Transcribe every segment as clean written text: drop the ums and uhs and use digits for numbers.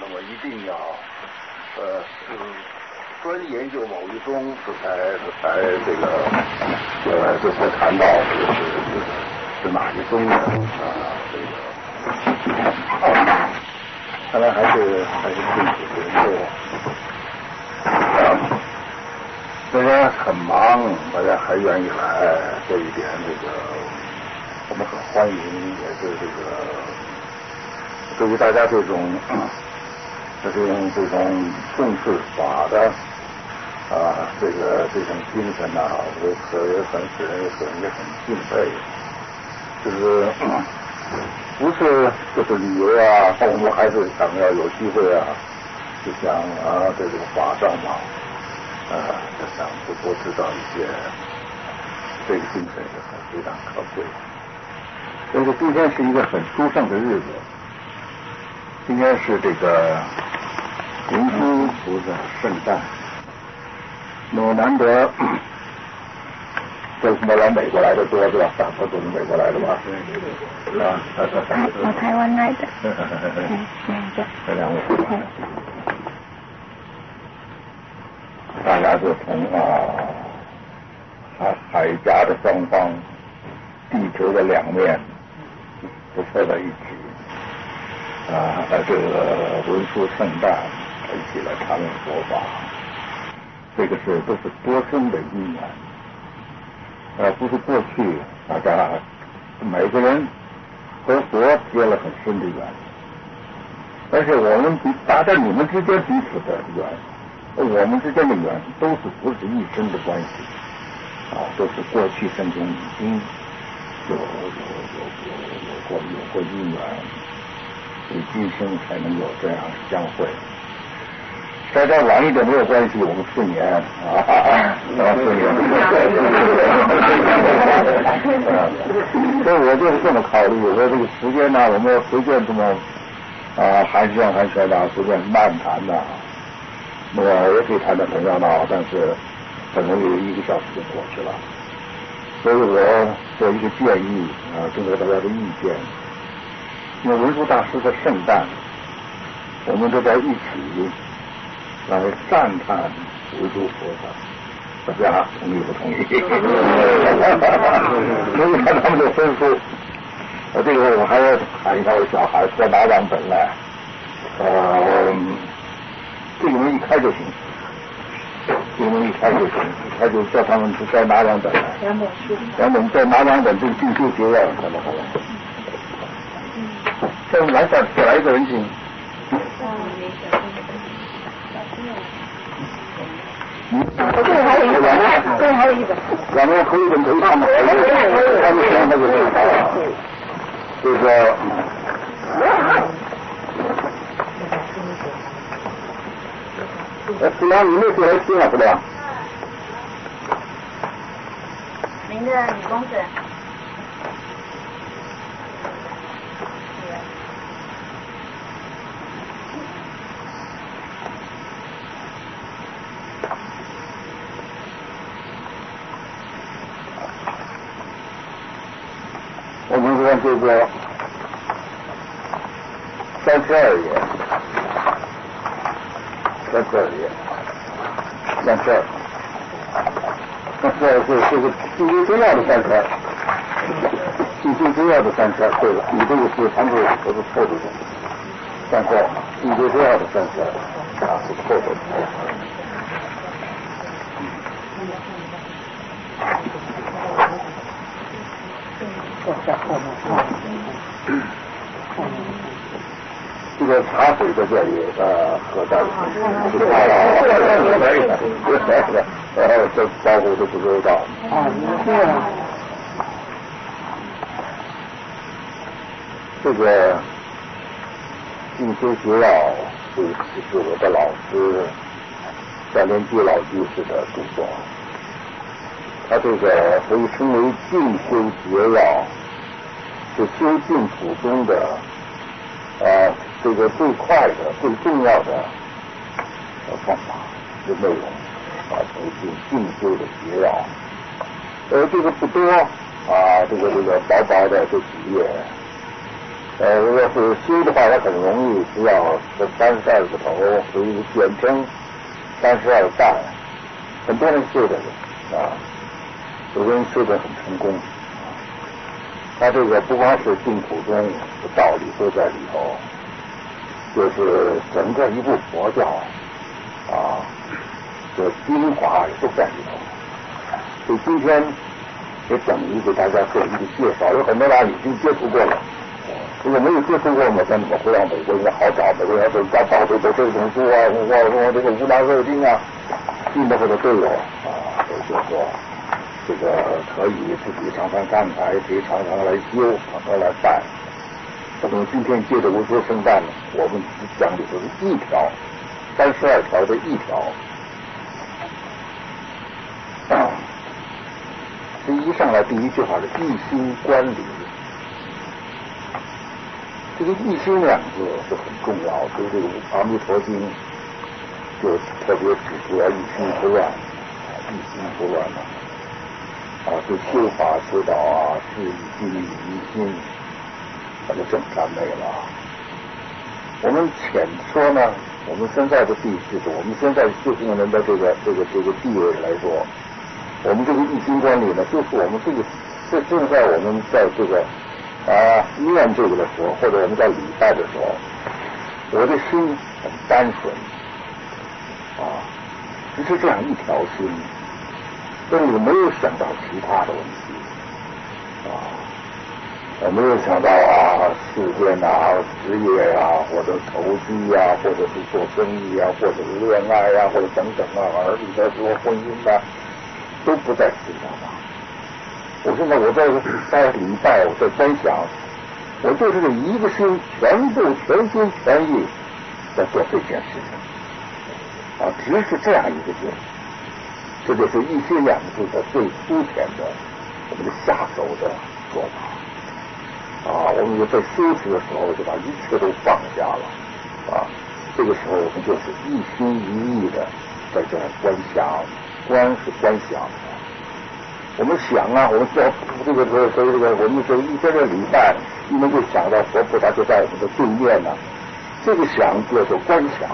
么一定要专研究某一宗，才这个这才谈到是哪一宗呢？看来还是自己研究。大家很忙，大家还愿意来，这一点我们很欢迎，也是对于大家这种重视法的这种精神呐，我也很使人也很敬佩。就是旅游啊，我们还是想要有机会啊，就想这个法上嘛，就想多知道一些，这个精神也很非常可贵。所以说今天是一个很殊胜的日子，今天是这个文殊菩萨圣诞。那么难得，为什么来美国来的多，对吧？大多都是美国来的吧？是吧？ 我台湾来的。 这两位，大家就从海峡的双方，地球的两面，都凑在一起，这个文殊圣诞一起来谈论佛法。这个都是多生的因缘，不是过去大家每个人和佛结了很深的缘，而且我们大家你们之间彼此的缘，我们之间的缘不是一生的关系，都是过去生中已经有过因缘，所以今生才能有这样相会。大家晚一点没有关系，我们4年4年。所以我就是这么考虑，我说这个时间呢，我们要随便这么寒暄的，随便漫谈的，那么也可以谈得很热闹，但是可能有1个小时就过去了。所以我做一个建议征求大家的意见。因为文殊大师的圣诞，我们都在一起来赞叹文殊菩萨，大家同意不同意？所以看他们的分数，这个我还要喊一下我小孩再拿2本来，这个门一开就行，一开就叫他们再拿2本来，2本再拿2本，这个进修学院好了。再来一个人进。 这个还有一本， 两个可以本可以看吗？他们那个这个师娘，你那次来听了是吧？ 您的女公子。 我们说这个32页，32这个进修资料的32，进修资料的32，对了，你这个是常规都是错的，32，进修资料的32，是错的。这个茶水在这里喝在这招呼都不知道。这个进修学要是我的老师夏连基老居士的著作，他这个可以称为进修学要，是修净土中的这个最快的、最重要的方法的内容成进修的学要。这个不多这个薄薄的这几页， 要是修的话，它很容易，只要32个头，所以简称32代，很多人修的啊，有人修的很成功。它这个不光是净土宗的道理都在里头，就是整个一部佛教啊的精华也都在里头。所以今天也等于给大家做一个介绍，有很多人已经接触过了。如果没有接触过，我怎么会让美国人好找？美国人到处都这种书啊，我这个无量寿经啊，进的或者都有啊，都就说这个可以自己常常看看，也可以常常来修，常常来拜。那么今天借着文殊圣诞呢，我们讲的是一条32条的一条。这一上来第一句话是一心观理。这个一心两字是很重要，所以这个《阿弥陀经》就特别指出要一心不乱，一心不乱对修法指导啊，是一心一心，那就正三昧了。我们浅说呢，我们现在的就是我们现在修行人的这个地位来说，我们这个一心观理呢，就是我们这个是正在我们在这个念这个的时候，或者我们在礼拜的时候，我的心很单纯只是这样一条心，但是我没有想到其他的问题我没有想到世间职业或者投机或者是做生意或者是恋爱或者等等儿女的说婚姻都不在思想上。我现在在礼拜，我在分享，我就是一个心，全心全意在做这件事情只是这样一个心，这就是一心两字的最粗浅的我们的下手的做法我们在修持的时候就把一切都放下了这个时候我们就是一心一意的在这观想，观是观想我们想我们需要所以我们这一天的礼拜，一能够想到佛菩萨就在我们的对面这个想叫做观想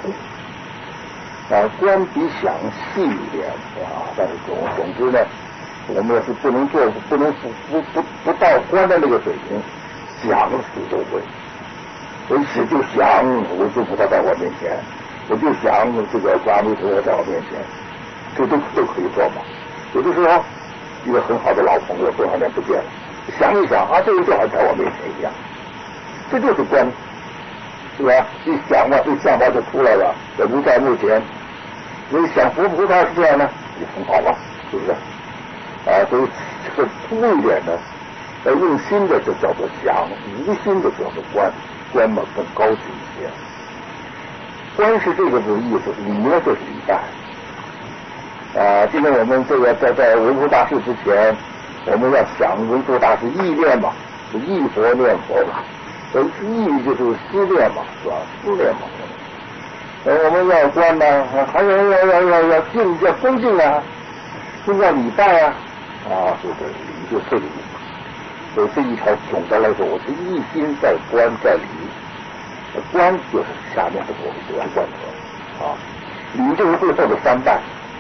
观比想细一点但是总之呢，我们要是不能不到观的那个水平，想死都会。我一就想文殊菩萨在我面前，我就想这个阿弥陀佛在我面前，这都可以做嘛。有的时候一个很好的老朋友多少年不见了，想一想这个就好像在我面前一样，这就是观，是吧？一想这相貌就出来了，也不在目前。所以想佛菩萨是这样呢，也很好吧，是不是？所以这个粗一点的，用心的就叫做想，无心的叫做观，观嘛更高级一些。观是这个意思，礼呢就是礼拜。今天我们这个在文殊大士之前，我们要想文殊大士意念嘛，是忆佛念佛嘛，意就是思念嘛，是吧？思念嘛。我们要观呢，还要敬，要恭敬敬要礼拜对对，礼就这个意思。所以这一条总的来说，我是一心在观在礼，观就是下面的我们主要观者礼就是最后的三拜。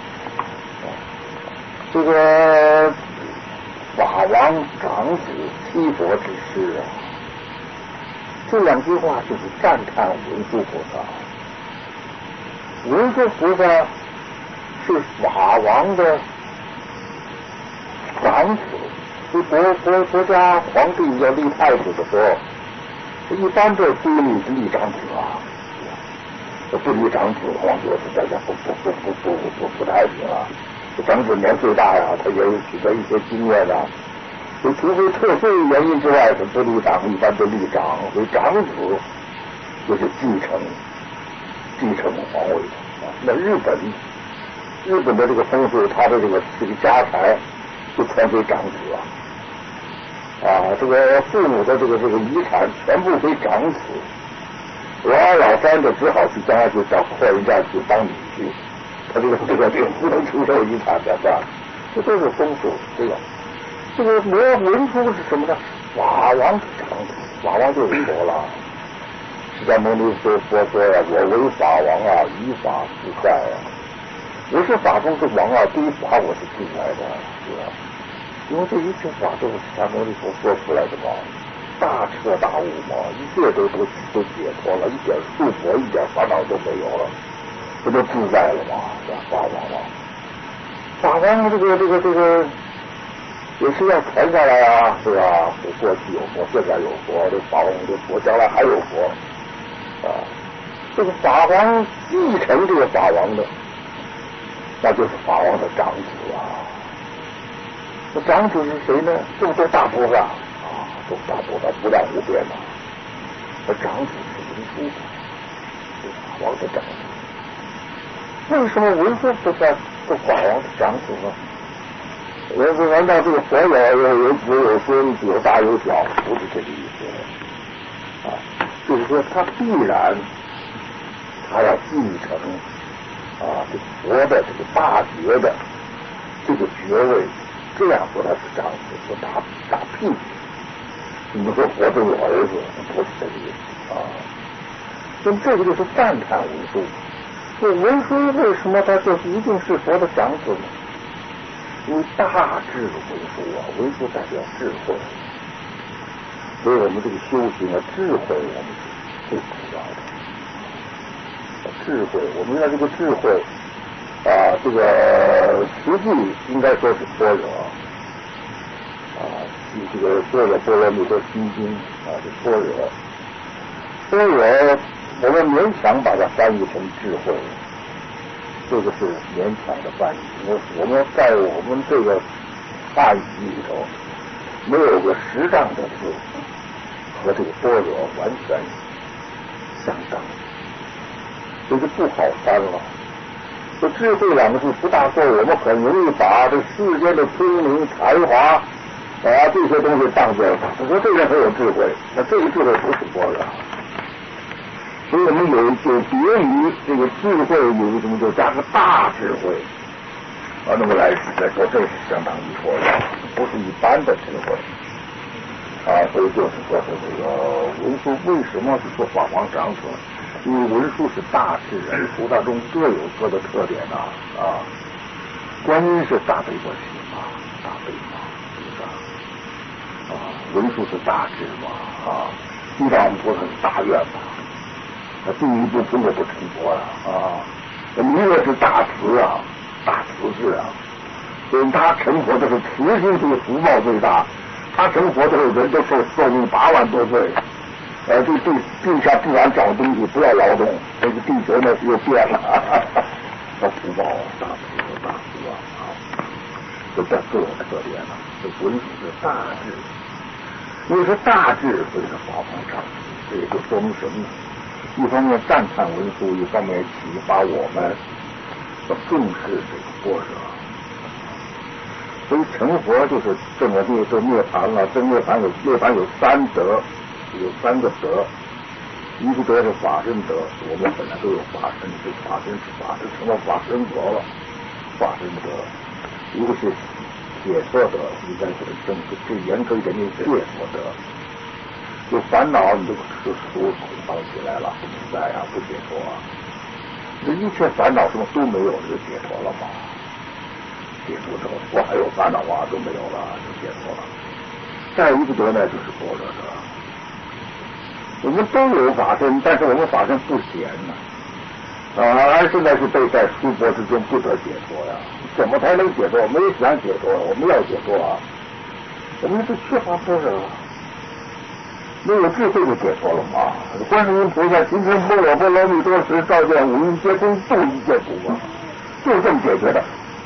这个法王长子七佛之师这两句话就是赞叹文殊菩萨。文殊菩萨是法王的长子，所以国家皇帝要立太子的时候，一般的规律是立长子不立长子的话，就是大家不太平长子年岁大他也有取得一些经验就除非特殊原因之外，不立长，一般都立长，所以长子就是继承皇位的那日本的这个风俗，他的这个家财就传给长子这个父母的这个遗产全部归长子，老三就只好去将来就到客人家去当女婿，他这个不能出售遗产的这都是风俗这样。这个文殊是什么呢？法王长子， 法王就是佛了。释迦牟尼佛说呀，我为法王啊，依法自在啊。我是法中之王啊，对于法我是自在的，是吧？因为这一切法都是释迦牟尼佛说出来的嘛，大彻大悟嘛，一切都解脱了，一点束缚，一点烦恼都没有了，这就自在了嘛，是吧？法王嘛，法王这个也是要传下来啊，是吧？过去有佛，现在有佛，这法王这佛将来还有佛啊。这个法王继承这个法王的，那就是法王的长子啊。这长子是谁呢？这么多大菩萨啊，这大菩萨不量无边呐。这长子是文殊，是法王的长子。为什么文殊不算这法王的长子呢？难道这个佛有孙有大有小？不是这个意思啊，就是说他必然他要继承啊这个佛的这个大觉的这个爵位，这样说他是长子，说大屁股。你们说佛中有儿子，不是这个意思啊。那么这个就是赞叹文殊。这文殊为什么他就一定是佛的长子呢？因为大智的文殊啊，文殊代表智慧，所以我们这个修行啊，智慧我们是最主要的。智慧，我们要这个智慧啊，这个实际应该说是般若啊，这个般若波罗蜜多心经啊，这般若，我们勉强把它翻译成智慧。这个是勉强的翻译，因为我们在我们这个汉语里头没有个适当的字和这个般若完全相当，这就不好翻了。这智慧两个字不大够，我们很容易把这世间的聪明才华啊这些东西当作他说这个人很有智慧，那这个智慧不是般若。所以我们有别于这个智慧，有什么就加个大智慧啊，那么来说，这是相当于说的，不是一般的智慧啊。所以就是说是这个文殊为什么是说法王长子？因为文殊是大智人，菩萨中各有各的特点呐啊。观音是大悲观世嘛，大悲嘛，是不是啊？文殊是大智嘛啊，地藏菩萨是大愿嘛。第一步根本不成佛啊！弥勒是大慈啊，大慈智啊，所以他成佛都是慈心这个福报最大。他成佛的时候，人都寿命8万多岁，对地下自然找东西，不要劳动，这个地球呢又变了，那福报大慈啊，这各有特点了。这文殊是大智，因为是大智，所以是法王长子，这也就说明什么呢？一方面赞叹文殊，一方面启发我们要重视这个般若。所以成佛就是证了这涅槃了。这涅槃有3德，有3个德。一个德是法身德，我们本来都有法身，法身成了法身佛了。法身德，一个是解脱德，应该是最严格一点就是解脱德。有烦恼你就恐慌起来了，不自在啊，不解脱啊。这一切烦恼什么都没有，就解脱了嘛。解脱之后，我还有烦恼啊，都没有了，就解脱了。再一个德呢，就是般若德。我们都有法身，但是我们法身不显呢，而现在是被在殊波之中不得解脱呀。怎么才能解脱？没想解脱，我们要解脱啊，我们是缺乏般若。没有智慧就解脱了嘛！观世音菩萨行深般若波罗蜜多时，照见五蕴皆空，度一切苦啊，就这么解决的，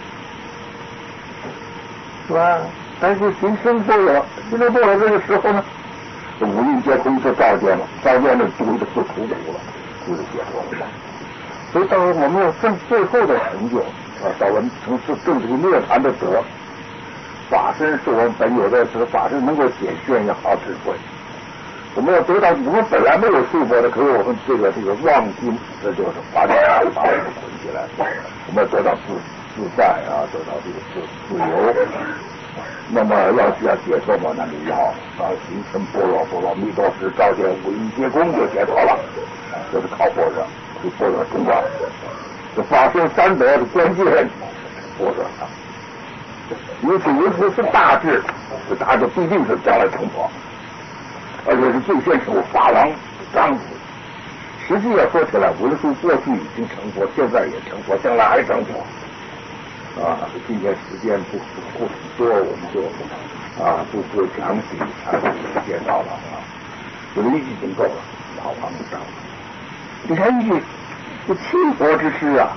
是吧？但是行深般若这个时候呢，五蕴皆空就照见了，照见了度的是苦了，就是解脱了嘛。所以到我们要证最后的成就啊，到我们证这个涅槃的德，法身是我们本有的，是法身能够显现要好智慧。我们要得到，我们本来没有束缚的，可是我们这个妄心，这就是把我们捆起来。我们要得到自在啊，得到这个自由那么要解脱嘛，那就要形成般若蜜多时，照见五蕴皆空就解脱了，就是靠般若，就般若中观，这法身三德的关键，般若上。尤其文殊是大智，这大智必定是将来成佛，而且是最先成为法王丈夫。实际要说起来，文殊过去已经成佛，现在也成佛，将来还成佛。今天时间不很多，我们就不详细介绍了有的已经够了，老方上。你看一句，这七佛之师啊，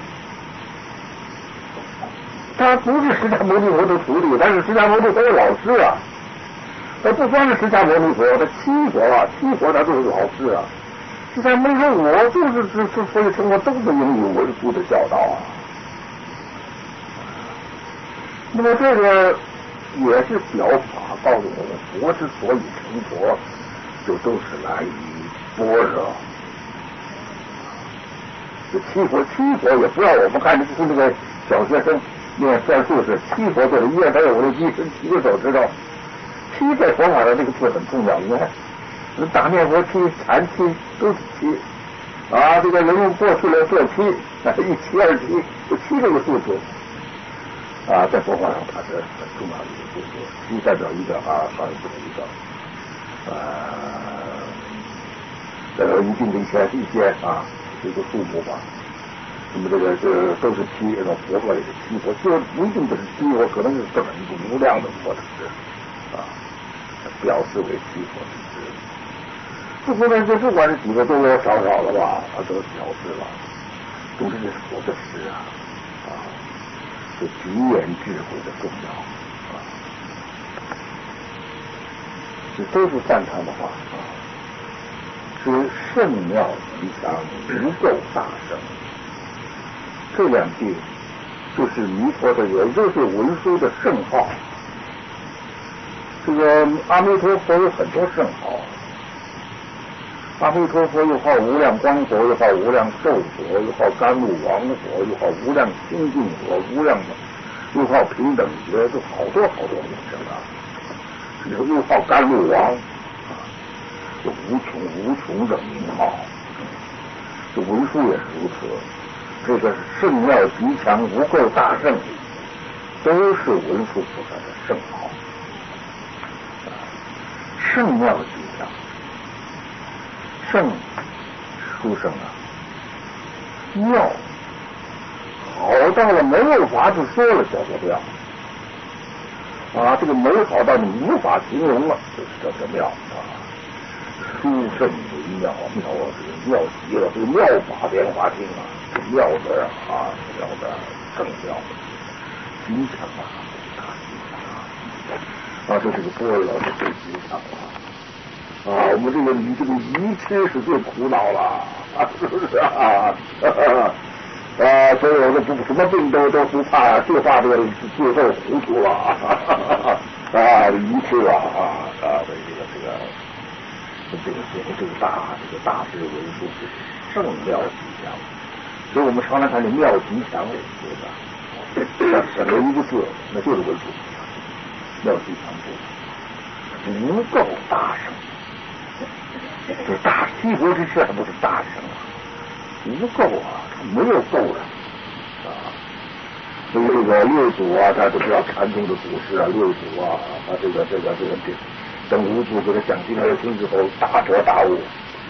他不是释迦牟尼佛的徒弟，但是释迦牟尼佛的老师啊。他不光是释迦牟尼佛，他七佛他都是老师啊。释迦牟尼佛我就是所以生活都是应于文殊的教导啊。那么这个也是表法告诉我们，佛之所以成佛，就都是来于般若。这七佛也不要我们看的是那个小学生念算术是七佛对1、2、3、5、6、7、7个手指头，七在佛法上这个字很重要。你看，大念佛七、禅七都是七这个人用过去来做七，1、7、2、7，就七这个数字。在佛法上它是很重要的一个数字，七代表一个不是一个，代表一定的一些这个数目吧。那么这都是七，佛法也是七佛，就不一定都是七佛，可能是这么一个无量的佛之师表示为七佛之师。不过呢，不管是几个多多少少的吧，它都表示了，都是佛的师是极言智慧的重要这都是赞叹的话是圣妙吉祥，无垢大圣。这两句就是弥陀的，也就是文殊的圣号。这个阿弥陀佛有很多圣号，阿弥陀佛又号无量光佛，又号无量寿佛，又号甘露王佛，又号无量清净佛，又号平等觉，就好多名称又号甘露王就无穷的名号。这文殊也是如此，这个圣妙吉祥，无垢大圣，都是文殊菩萨的圣号。圣妙吉祥，圣殊胜妙好到了没有法子说了，叫做妙这个美好到你无法形容了，就是叫做妙殊胜为妙，妙这个妙极了，这个妙法莲华经妙的妙的更妙，吉祥大吉祥这是个般若的最吉祥我们你这个愚痴是最苦恼了是不是所以我说什么病都不怕，就怕这个最后糊涂了愚痴这个大智文殊是圣妙吉祥，所以我们常常看见妙吉祥这个省了一个字，那就是文殊妙吉祥无垢大圣，这大七佛之师还不是大圣无垢它没有垢的所以这个六祖他都是要禅宗的祖师六祖这个等五祖给他讲经而听之后大彻大悟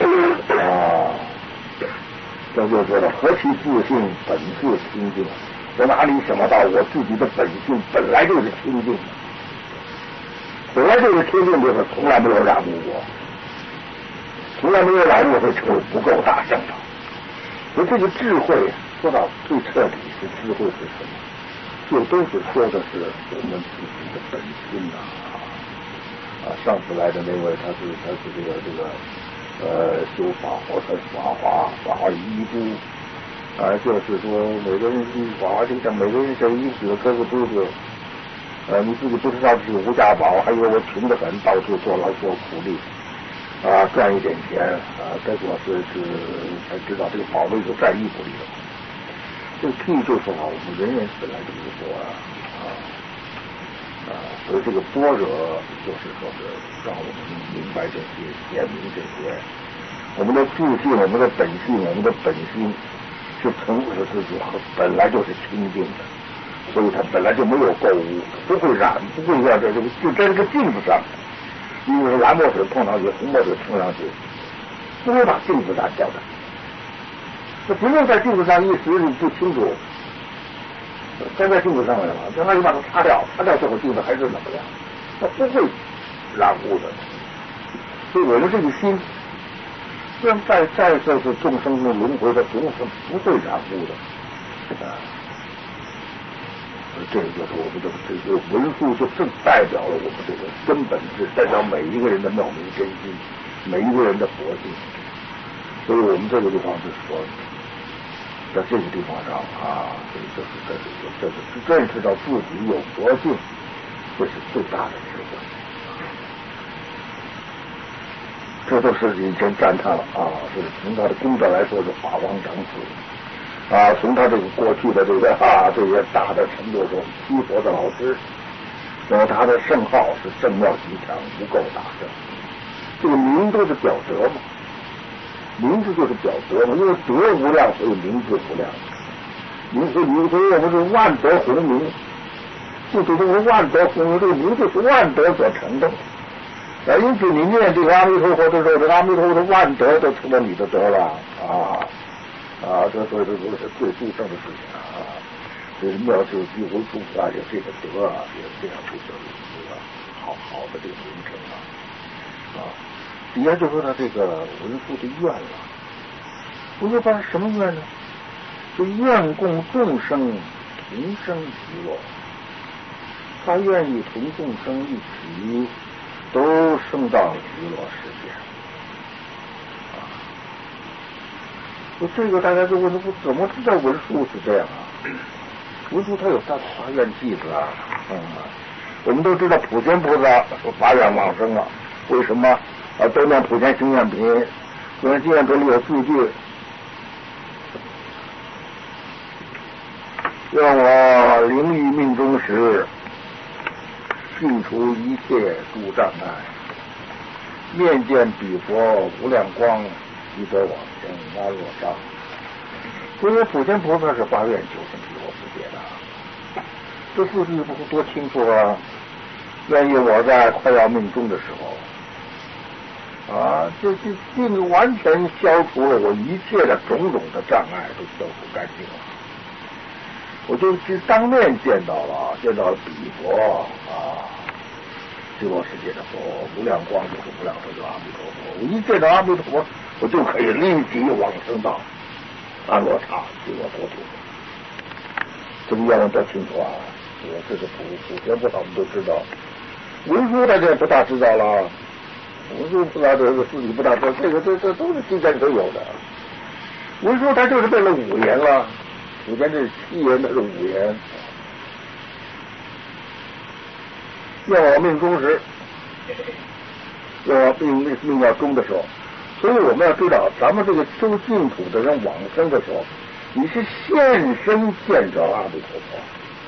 这就说了何其自性本自清净，我哪里想得到我自己的本性本来就是清净的，本来就是清净就是从来没有染污过，从来没有染污会成为不够大圣的。所以这个智慧说到最彻底是智慧是什么，就都是说的是我们自己的本心上次来的那位他是修法华一部就是说每个人法华经上每个人身一几个哥哥哥哥你自己不知道是无价宝，还以为我穷得很，到处做劳做苦力赚一点钱结果是才知道这个宝贝是在衣服里的。这个譬喻就说我们人人本来就是说所以这个般若就是说是让我们明白这些，显明这些，我们的自信，我们的本性，我们的本心是从我自己本来就是清净的，所以它本来就没有垢污，不会染，不会让这个就在这个镜子上，比如说蓝墨水碰上去，红墨水碰上去，不会把镜子染掉的。这不用在镜子上一时你就清楚，粘在镜子上面了，将来你把它擦掉，擦掉之后镜子还是怎么样？它不会染污的。所以我们这个心，虽然在这个众生的轮回的总是不会染污的，这个就是我们的这个文殊，就正代表了我们这个根本是代表每一个人的妙明真心，每一个人的佛性。所以我们这个地方就是说，在这个地方上这是认识到自己有佛性，这是最大的智慧。这都是以前赞叹了是从他的功德来说是法王长子从他这个过去的这些大的程度中，七佛的老师，然后他的圣号是正妙极强，无垢大圣。这个名都是表德嘛，名字就是表德嘛，因为德无量，所以名字无量。所以我们是万德洪名，就是万德洪名，这个名字是万德所成的。因此你念这个阿弥陀佛的时候，这个阿弥陀佛的万德都成了你的德了这所以这都是最殊胜的事情这是妙智具文殊有这个德有这样的一个好的这个名称底下就说他这个文殊的愿了，文殊发什么愿呢？就愿供众生同生极乐，他愿意同众生一起都升到极乐世界这个大家就问他怎么知道文殊是这样文殊他有他的发愿记子我们都知道普贤菩萨说发愿往生为什么都念普贤行愿品？普贤行愿品里有4句：愿我灵于命中时，尽除一切诸障碍，面见彼佛无量光，即得往生阿罗刹。所以普贤菩萨是发愿求生极乐世界的。这4句不多清楚愿意我在快要命终的时候这完全消除了我一切的种种的障碍，都消除干净了。我就当面见到了彼佛极乐世界的佛，无量光就是无量寿，就是阿弥陀佛。我一见到阿弥陀佛，我就可以立即往生到阿罗刹极乐国土。这个愿望多清楚这是普贤菩萨我们都知道，文殊大家不大知道了。文殊菩萨这个自己不大知道，这都是经典都有的。文殊他就是背了5言了，普贤这是7言，他是5言。愿我命终时，愿我命要终的时候，所以我们要知道，咱们这个修净土的人往生的时候，你是现身见着阿弥陀佛，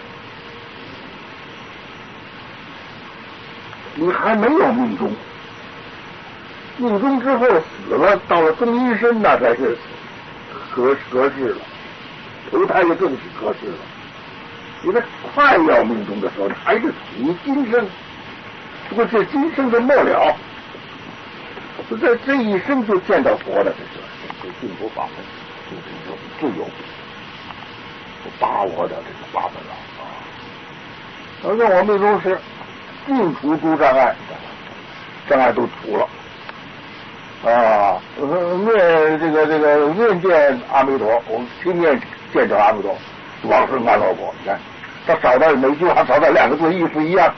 你还没有命终。命终之后死了，到了中阴身那才是合适了，投胎就更是合适了。你在快要命终的时候，还是处于今生，不过这今生的末了，就在这一生就见到佛了，这净土法门就是最有把握的这个法门了让我命终时尽除诸障碍，障碍都除了。面见阿弥陀，我们亲眼见着阿弥陀，往生阿罗国。你看，他少到每句话少到2个字，意思一样。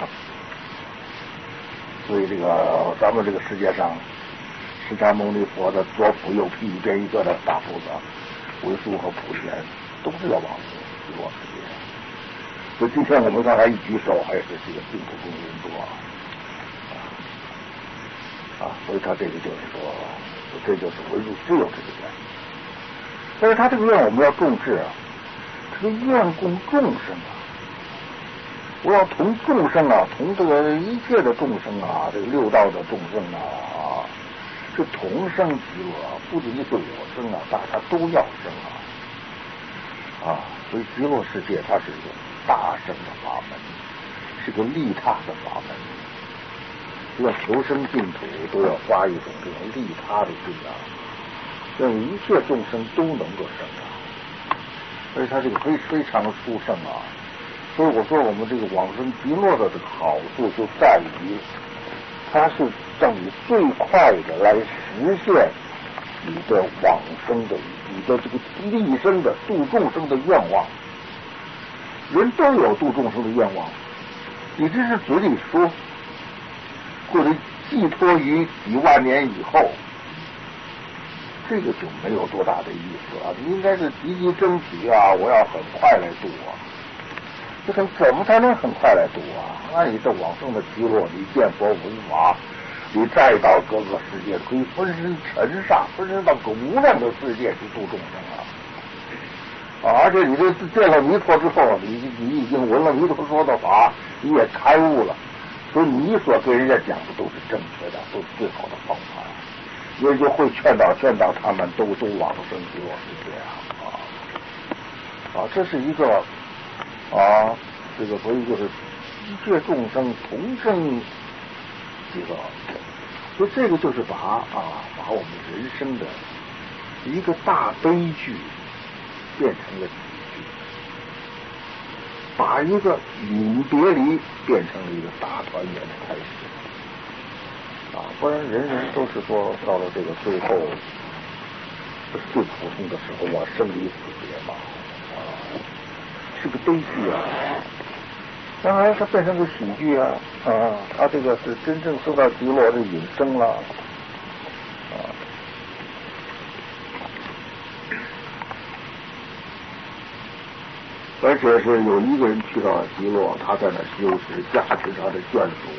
所以咱们这个世界上，释迦牟尼佛的左辅右毗一边一个的大菩萨，文殊和普贤都是要往生极乐世界。所以今天我们刚才一举手，还是这个净土中人多所以他这个就是说，这就是文殊只有这个愿。但是他这个愿我们要重视这个愿供众生我要同众生啊，同这个一切的众生啊，这个六道的众生啊，是同生极乐，不仅仅是我生啊，大家都要生啊，所以极乐世界它是一个大圣的法门，是个利他的法门，要求生净土都要发一种这种利他的力量，让一切众生都能够生啊，所以它这个非常的殊胜啊。所以我说我们这个往生极乐的这个好处就在于，它是让你最快的来实现你的往生的、你的这个利生的、度众生的愿望。人都有度众生的愿望，你这是嘴里说，或者寄托于几万年以后，这个就没有多大的意思了。你应该是积极争取啊，我要很快来度啊。这怎么才能很快来度啊？那你这往生的极乐，你见佛闻法，你再到各个世界，可以分身尘上，分身到个无量的世界去度众生啊！而且你这见了弥陀之后，你已经闻了弥陀说的法，你也开悟了，所以你所跟人家讲的都是正确的，都是最好的方法，也就会劝导他们都往生极乐世界啊！这是一个。这个所以就是一切众生同生极乐，所以这个就是把我们人生的一个大悲剧变成了喜剧，把一个永别离变成了一个大团圆的开始不然人人都是说到了这个最后最普通的时候生离死别嘛是个悲剧啊，当然它变成个喜剧啊，它这个是真正受到极乐的永生了而且是有一个人去到极乐，他在那修持，加持他的眷属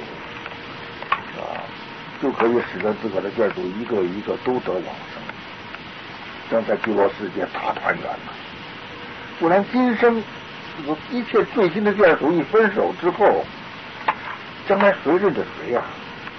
就可以使得自个的眷属一个一个都得往生，这样在极乐世界大团圆了。不然今生一切最亲的眷属一分手之后，将来谁认得谁呀？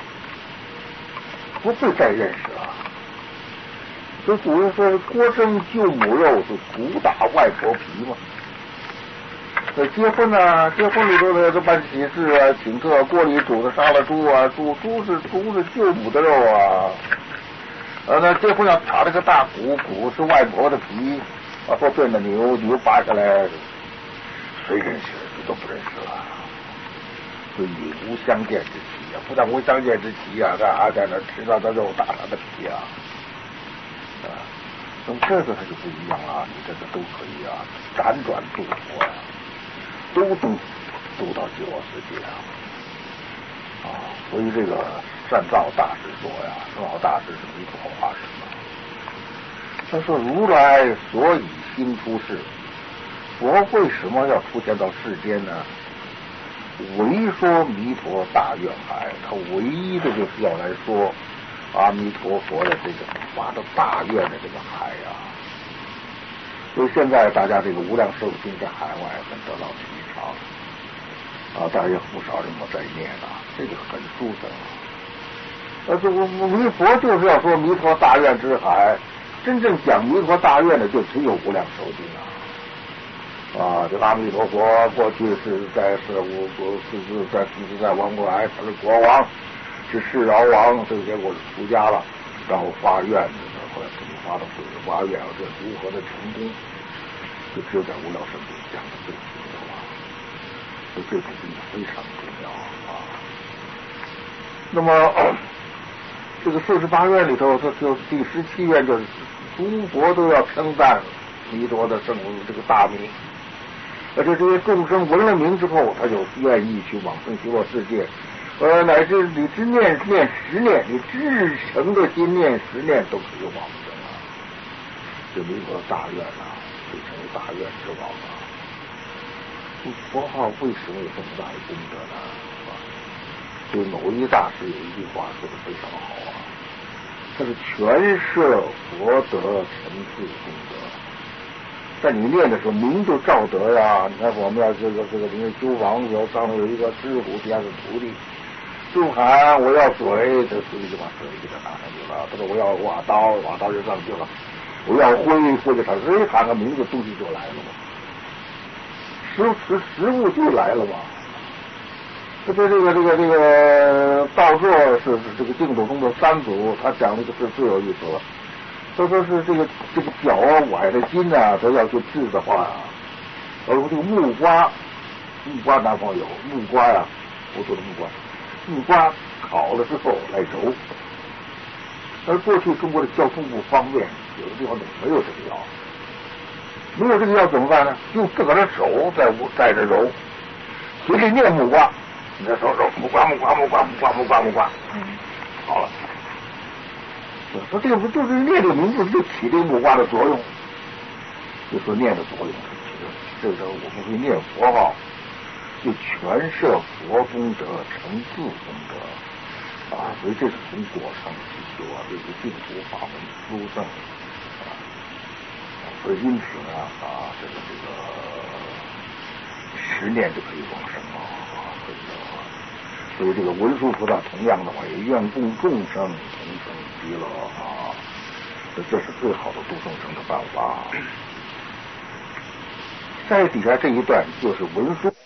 不会再认识了。所以古人说锅蒸舅母肉是骨打外婆皮嘛。结婚啊，结婚里头的这办喜事啊，请客，锅里煮的杀了猪啊，猪是舅母的肉啊。那结婚要炒这个大骨是外婆的皮或炖的牛扒下来。谁认识这都不认识了，所以无相见之期不但无相见之期还在那吃到的肉打他的皮那么这个它就不一样了，你这个都可以辗转度佛都度到极乐世界所以这个善造大师说善造大师是弥陀化身他说如来所以兴出世，佛为什么要出现到世间呢？唯说弥陀大愿海，他唯一的就是要来说阿弥陀佛的这个发的大愿的这个海所以现在大家这个无量寿经在海外很得到提倡大约不少人在念这个很殊胜这个弥佛就是要说弥陀大愿之海，真正讲弥陀大愿的就只有无量寿经这个阿弥陀佛过去是在王国来，他是国王，是世饶王，这个结果是出家了，然后发愿后来怎么发的发愿这如何的成功，就只有在无量寿经讲的最清楚了，所以这种经非常重要那么这个48愿里头，它就第17愿就是诸佛都要称赞弥陀的圣这个大名，而且这些众生闻了名之后，他就愿意去往生极乐世界，乃至你只念10念，你至诚的心念10念都可以往生这弥陀大愿就成为大愿之王佛号为什么有这么大的功德呢？所以某一大师有一句话说的非常好他是全摄佛德成就功德， 在你念的时候，名就照得呀。你看我们要这个因为修房子，上面有一个师傅，底下是徒弟。师傅喊我要水，这徒弟就把水给他拿上去了。他说我要瓦刀，瓦刀就上去了。我要灰，灰就上去了。喊个名字，东西就来了嘛。食物就来了嘛。这个道座是这个净土宗的三祖，他讲这个是最有意思了。他说是这个脚啊崴了筋啊，他要去治的话，而这个木瓜南方有木瓜呀，我说的木瓜烤了之后来揉。而过去中国的交通不方便，有的地方没有这个药，没有这个药怎么办呢？用自个儿的手在这揉，嘴里念木瓜，你的手揉木瓜，好了。说这个不就是念这个名字就起这个木瓜的作用，就说念的作用是这个我们会念佛号，就全摄佛功德成自功德啊，所以这是从果上去修啊，这个净土法门殊胜啊，所以因此呢这个10念就可以往生啊，所以这个文殊菩萨同样的话也愿供众生同生极乐啊，这是最好的度众生的办法。在底下这一段就是文殊。